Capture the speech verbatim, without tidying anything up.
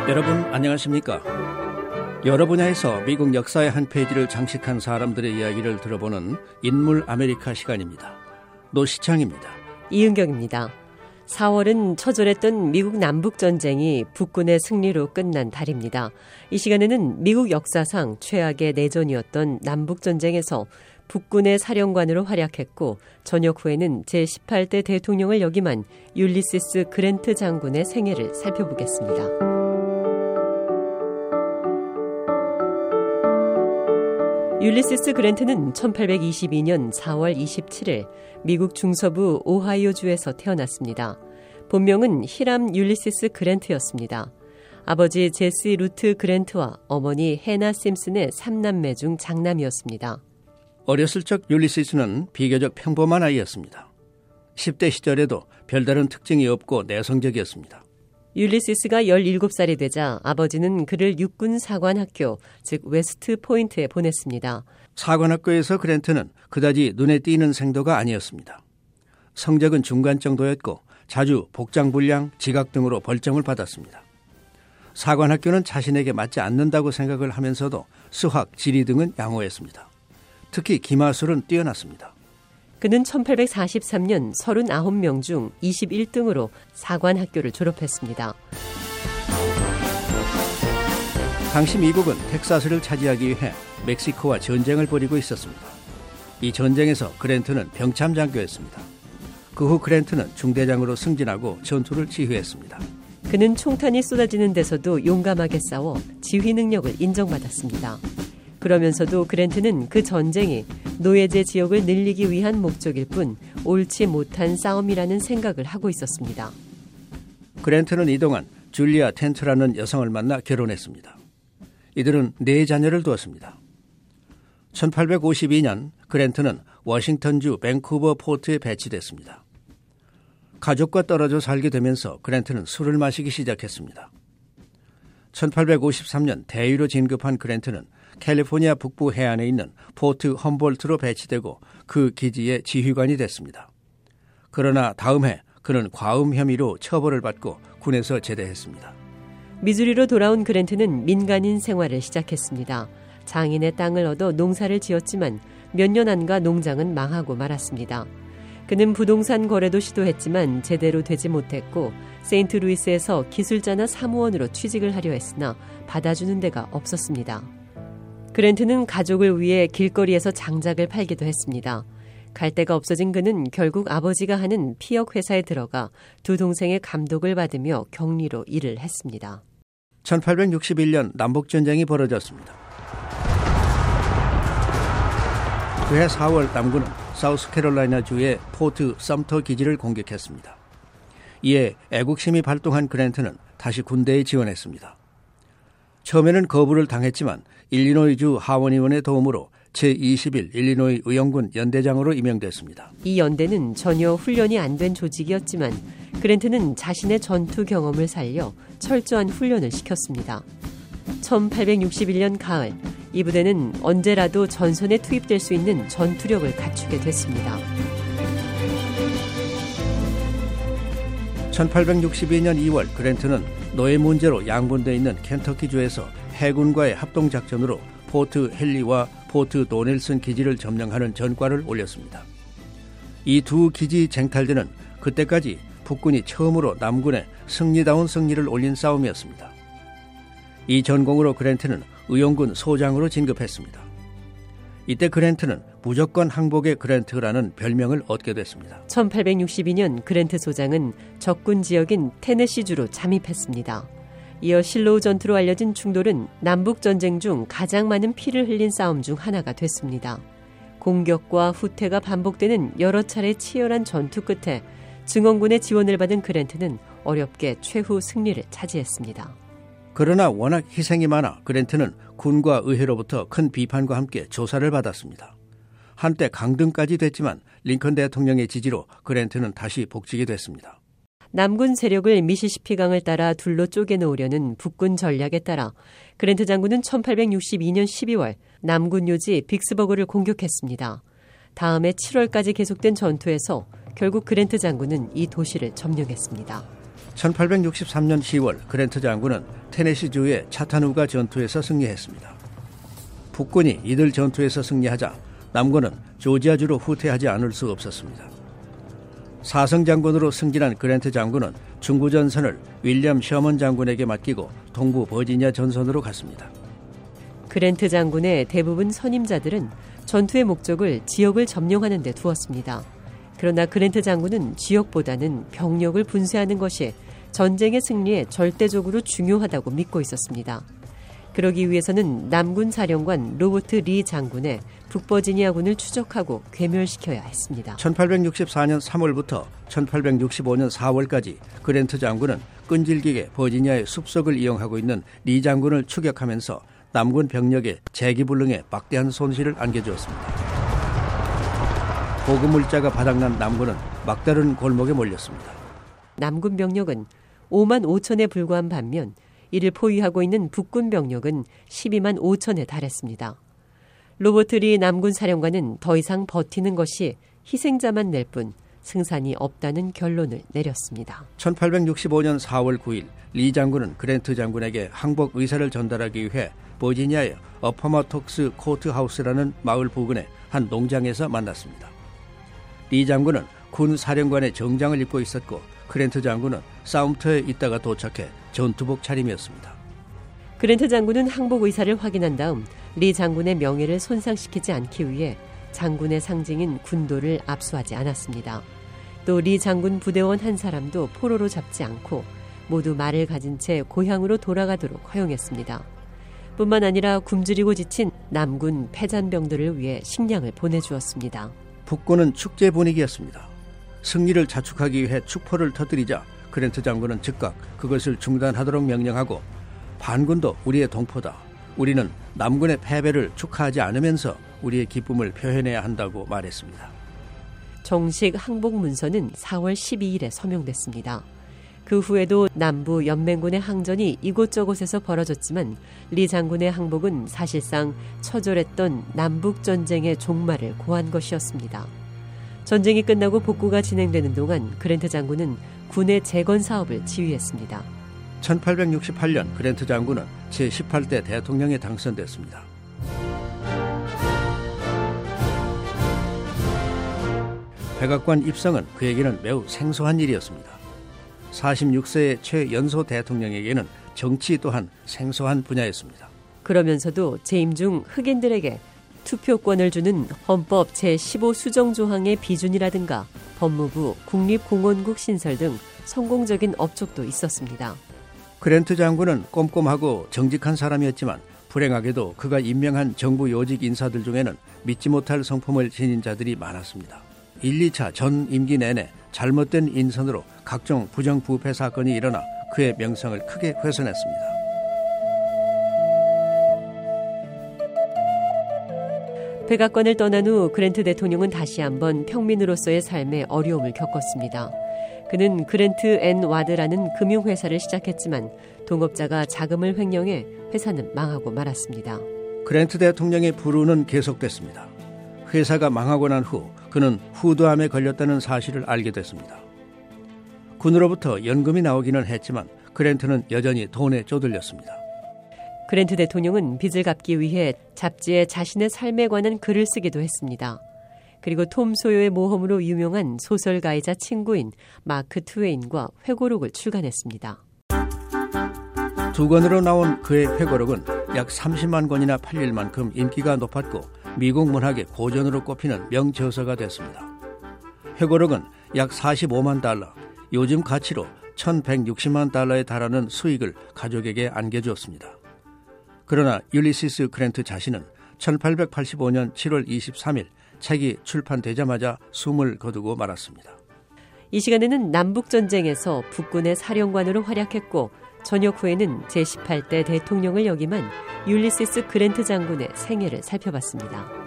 여러분 안녕하십니까? 여러 분야에서 미국 역사의 한 페이지를 장식한 사람들의 이야기를 들어보는 인물 아메리카 시간입니다. 노시창입니다. 이은경입니다. 사월은 처절했던 미국 남북전쟁이 북군의 승리로 끝난 달입니다. 이 시간에는 미국 역사상 최악의 내전이었던 남북전쟁에서 북군의 사령관으로 활약했고 전역 후에는 제십팔 대 대통령을 역임한 율리시스 그랜트 장군의 생애를 살펴보겠습니다. 율리시스 그랜트는 천팔백이십이 년 사월 이십칠일 미국 중서부 오하이오주에서 태어났습니다. 본명은 히람 율리시스 그랜트였습니다. 아버지 제시 루트 그랜트와 어머니 해나 심슨의 삼남매 중 장남이었습니다. 어렸을 적 율리시스는 비교적 평범한 아이였습니다. 십 대 시절에도 별다른 특징이 없고 내성적이었습니다. 율리시스가 열일곱 살이 되자 아버지는 그를 육군 사관학교, 즉 웨스트 포인트에 보냈습니다. 사관학교에서 그랜트는 그다지 눈에 띄는 생도가 아니었습니다. 성적은 중간 정도였고 자주 복장불량, 지각 등으로 벌점을 받았습니다. 사관학교는 자신에게 맞지 않는다고 생각을 하면서도 수학, 지리 등은 양호했습니다. 특히 기마술은 뛰어났습니다. 그는 천팔백사십삼 년 서른아홉 명 중 이십일 등으로 사관학교를 졸업했습니다. 당시 미국은 텍사스를 차지하기 위해 멕시코와 전쟁을 벌이고 있었습니다. 이 전쟁에서 그랜트는 병참장교였습니다. 그 후 그랜트는 중대장으로 승진하고 전투를 지휘했습니다. 그는 총탄이 쏟아지는 데서도 용감하게 싸워 지휘 능력을 인정받았습니다. 그러면서도 그랜트는 그 전쟁이 노예제 지역을 늘리기 위한 목적일 뿐 옳지 못한 싸움이라는 생각을 하고 있었습니다. 그랜트는 이동안 줄리아 텐트라는 여성을 만나 결혼했습니다. 이들은 네 자녀를 두었습니다. 천팔백오십이 년 그랜트는 워싱턴주 밴쿠버 포트에 배치됐습니다. 가족과 떨어져 살게 되면서 그랜트는 술을 마시기 시작했습니다. 천팔백오십삼 년 대위로 진급한 그랜트는 캘리포니아 북부 해안에 있는 포트 험볼트로 배치되고 그 기지의 지휘관이 됐습니다. 그러나 다음 해 그는 과음 혐의로 처벌을 받고 군에서 제대했습니다. 미주리로 돌아온 그랜트는 민간인 생활을 시작했습니다. 장인의 땅을 얻어 농사를 지었지만 몇 년 안가 농장은 망하고 말았습니다. 그는 부동산 거래도 시도했지만 제대로 되지 못했고 세인트루이스에서 기술자나 사무원으로 취직을 하려 했으나 받아주는 데가 없었습니다. 그랜트는 가족을 위해 길거리에서 장작을 팔기도 했습니다. 갈 데가 없어진 그는 결국 아버지가 하는 피역 회사에 들어가 두 동생의 감독을 받으며 격리로 일을 했습니다. 천팔백육십일 년 남북전쟁이 벌어졌습니다. 그해 사월 남군은 사우스캐롤라이나주의 포트 섬터 기지를 공격했습니다. 이에 애국심이 발동한 그랜트는 다시 군대에 지원했습니다. 처음에는 거부를 당했지만 일리노이주 하원의원의 도움으로 제이십일 일리노이 의용군 연대장으로 임명됐습니다. 이 연대는 전혀 훈련이 안 된 조직이었지만 그랜트는 자신의 전투 경험을 살려 철저한 훈련을 시켰습니다. 천팔백육십일 년 가을, 이 부대는 언제라도 전선에 투입될 수 있는 전투력을 갖추게 됐습니다. 천팔백육십이 년 이월 그랜트는 노예 문제로 양분되어 있는 켄터키주에서 해군과의 합동작전으로 포트 헨리와 포트 도넬슨 기지를 점령하는 전과를 올렸습니다. 이 두 기지 쟁탈전은 그때까지 북군이 처음으로 남군에 승리다운 승리를 올린 싸움이었습니다. 이 전공으로 그랜트는 의용군 소장으로 진급했습니다. 이때 그랜트는 무조건 항복의 그랜트라는 별명을 얻게 됐습니다. 천팔백육십이 년 그랜트 소장은 적군 지역인 테네시주로 잠입했습니다. 이어 실로우 전투로 알려진 충돌은 남북전쟁 중 가장 많은 피를 흘린 싸움 중 하나가 됐습니다. 공격과 후퇴가 반복되는 여러 차례 치열한 전투 끝에 증원군의 지원을 받은 그랜트는 어렵게 최후 승리를 차지했습니다. 그러나 워낙 희생이 많아 그랜트는 군과 의회로부터 큰 비판과 함께 조사를 받았습니다. 한때 강등까지 됐지만 링컨 대통령의 지지로 그랜트는 다시 복직이 됐습니다. 남군 세력을 미시시피강을 따라 둘로 쪼개놓으려는 북군 전략에 따라 그랜트 장군은 천팔백육십이 년 십이월 남군 요지 빅스버그를 공격했습니다. 다음해 칠월까지 계속된 전투에서 결국 그랜트 장군은 이 도시를 점령했습니다. 천팔백육십삼 년 시월 그랜트 장군은 테네시주의 차타누가 전투에서 승리했습니다. 북군이 이들 전투에서 승리하자 남군은 조지아주로 후퇴하지 않을 수 없었습니다. 사성 장군으로 승진한 그랜트 장군은 중부 전선을 윌리엄 셔먼 장군에게 맡기고 동부 버지니아 전선으로 갔습니다. 그랜트 장군의 대부분 선임자들은 전투의 목적을 지역을 점령하는 데 두었습니다. 그러나 그랜트 장군은 지역보다는 병력을 분쇄하는 것이 전쟁의 승리에 절대적으로 중요하다고 믿고 있었습니다. 그러기 위해서는 남군 사령관 로버트 리 장군의 북버지니아군을 추적하고 괴멸시켜야 했습니다. 천팔백육십사 년 삼월부터 천팔백육십오 년 사월까지 그랜트 장군은 끈질기게 버지니아의 숲속을 이용하고 있는 리 장군을 추격하면서 남군 병력의 재기불능에 막대한 손실을 안겨주었습니다. 보급물자가 바닥난 남군은 막다른 골목에 몰렸습니다. 남군 병력은 오만 오천에 불과한 반면 이를 포위하고 있는 북군 병력은 십이만 오천에 달했습니다. 로버트 리 남군 사령관은 더 이상 버티는 것이 희생자만 낼 뿐 승산이 없다는 결론을 내렸습니다. 천팔백육십오 년 사월 구일 리 장군은 그랜트 장군에게 항복 의사를 전달하기 위해 버지니아의 어퍼마톡스 코트하우스라는 마을 부근의 한 농장에서 만났습니다. 리 장군은 군 사령관의 정장을 입고 있었고 그랜트 장군은 싸움터에 있다가 도착해 전투복 차림이었습니다. 그랜트 장군은 항복 의사를 확인한 다음 리 장군의 명예를 손상시키지 않기 위해 장군의 상징인 군도를 압수하지 않았습니다. 또 리 장군 부대원 한 사람도 포로로 잡지 않고 모두 말을 가진 채 고향으로 돌아가도록 허용했습니다. 뿐만 아니라 굶주리고 지친 남군 패잔병들을 위해 식량을 보내주었습니다. 북군은 축제 분위기였습니다. 승리를 자축하기 위해 축포를 터뜨리자 그랜트 장군은 즉각 그것을 중단하도록 명령하고 반군도 우리의 동포다. 우리는 남군의 패배를 축하하지 않으면서 우리의 기쁨을 표현해야 한다고 말했습니다. 정식 항복 문서는 사월 십이일에 서명됐습니다. 그 후에도 남부 연맹군의 항전이 이곳저곳에서 벌어졌지만 리 장군의 항복은 사실상 처절했던 남북전쟁의 종말을 고한 것이었습니다. 전쟁이 끝나고 복구가 진행되는 동안 그랜트 장군은 군의 재건 사업을 지휘했습니다. 천팔백육십팔 년 그랜트 장군은 제십팔 대 대통령에 당선됐습니다. 백악관 입성은 그에게는 매우 생소한 일이었습니다. 사십육 세의 최연소 대통령에게는 정치 또한 생소한 분야였습니다. 그러면서도 재임 중 흑인들에게 투표권을 주는 헌법 제십오 수정 조항의 비준이라든가 법무부, 국립공원국 신설 등 성공적인 업적도 있었습니다. 그랜트 장군은 꼼꼼하고 정직한 사람이었지만 불행하게도 그가 임명한 정부 요직 인사들 중에는 믿지 못할 성품을 지닌 자들이 많았습니다. 일, 이 차 전 임기 내내 잘못된 인선으로 각종 부정부패 사건이 일어나 그의 명성을 크게 훼손했습니다. 백악관을 떠난 후 그랜트 대통령은 다시 한번 평민으로서의 삶에 어려움을 겪었습니다. 그는 그랜트 앤 와드라는 금융회사를 시작했지만 동업자가 자금을 횡령해 회사는 망하고 말았습니다. 그랜트 대통령의 불운은 계속됐습니다. 회사가 망하고 난 후 그는 후두암에 걸렸다는 사실을 알게 됐습니다. 군으로부터 연금이 나오기는 했지만 그랜트는 여전히 돈에 쪼들렸습니다. 그랜트 대통령은 빚을 갚기 위해 잡지에 자신의 삶에 관한 글을 쓰기도 했습니다. 그리고 톰 소요의 모험으로 유명한 소설가이자 친구인 마크 트웨인과 회고록을 출간했습니다. 두 권으로 나온 그의 회고록은 약 삼십만 권이나 팔릴 만큼 인기가 높았고 미국 문학의 고전으로 꼽히는 명저서가 됐습니다. 회고록은 약 사십오만 달러, 요즘 가치로 천백육십만 달러에 달하는 수익을 가족에게 안겨주었습니다. 그러나 율리시스 그랜트 자신은 천팔백팔십오 년 칠월 이십삼일 책이 출판되자마자 숨을 거두고 말았습니다. 이 시간에는 남북전쟁에서 북군의 사령관으로 활약했고 전역 후에는 제십팔 대 대통령을 역임한 율리시스 그랜트 장군의 생애를 살펴봤습니다.